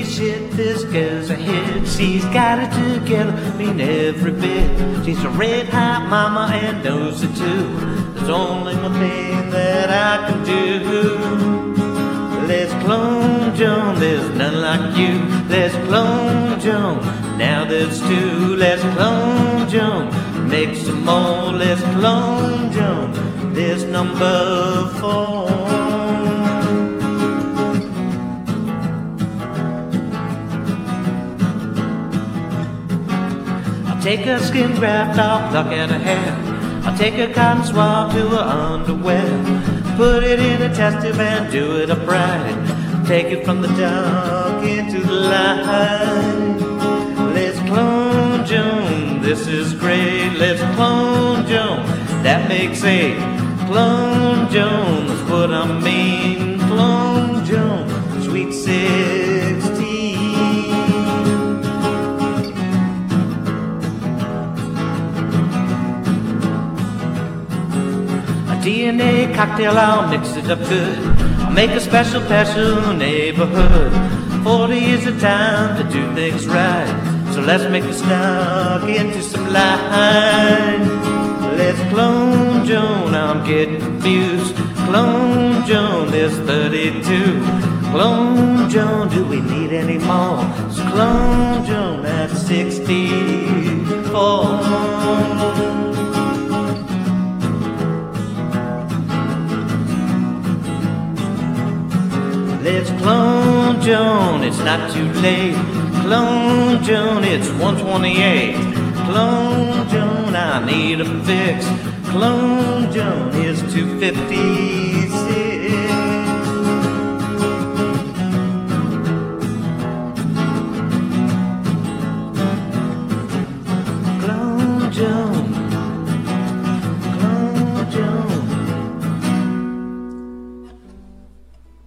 shit, this girl's a hit. She's got it together, mean every bit. She's a red hot mama and knows it too. There's only one thing that I can do. Let's clone Joan, there's none like you. Let's clone Joan, now there's two. Let's clone Joan, make some more. Let's clone Joan, there's number 4. I'll take a skin graft, I'll pluck at her hair. I'll take a cotton swab to her underwear. Put it in a test tube and do it upright. Take it from the dark into the light. Let's clone Joan, this is great. Let's clone Joan, that makes 8. Clone Joan, that's what I mean. Clone Joan, sweet 16. DNA cocktail, I'll mix it up good. I'll make a special neighborhood. 40 is the time to do things right. So let's make a snuck into some light. Let's clone Joan, I'm getting confused. Clone Joan, there's 32. Clone Joan, do we need any more? So clone Joan, that's 64. Let's clone Joan, it's not too late. Clone Joan, it's 128. Clone Joan, I need a fix. Clone Joan is 256.